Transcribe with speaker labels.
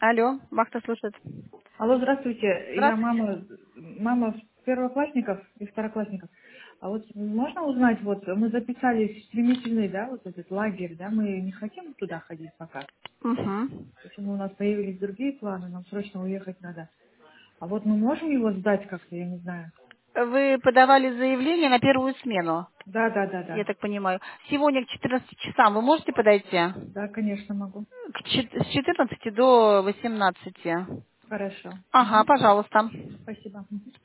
Speaker 1: Алло, вахта слушает.
Speaker 2: Алло, здравствуйте. Я
Speaker 1: Здравствуйте.
Speaker 2: мама первоклассников и второклассников. А вот можно узнать, вот мы записались в стремительный, да, вот этот лагерь, да, мы не хотим туда ходить пока.
Speaker 1: Угу.
Speaker 2: Почему у нас появились другие планы, нам срочно уехать надо. А вот мы можем его сдать как-то, я не знаю.
Speaker 1: Вы подавали заявление на первую смену,
Speaker 2: Да, да, да,
Speaker 1: я
Speaker 2: да.
Speaker 1: так понимаю. Сегодня к 14 часам вы можете подойти?
Speaker 2: Да, конечно, могу.
Speaker 1: С 14 до 18.
Speaker 2: Хорошо.
Speaker 1: Ага,
Speaker 2: Мгм.
Speaker 1: пожалуйста.
Speaker 2: Спасибо. Мгм.